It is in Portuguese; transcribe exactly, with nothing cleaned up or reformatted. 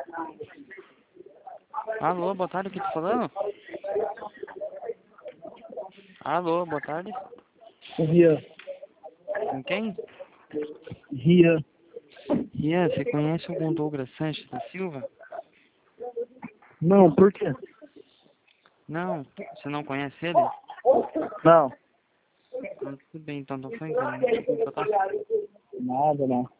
Alô, boa tarde, o que tá falando? Alô, boa tarde. Ria. Com quem? Ria. Ian, você conhece algum Douglas Sanches da Silva? Não, por quê? Não, você não conhece ele? Não. Ah, tudo bem, então, tô falando, desculpa, tá? Nada, não.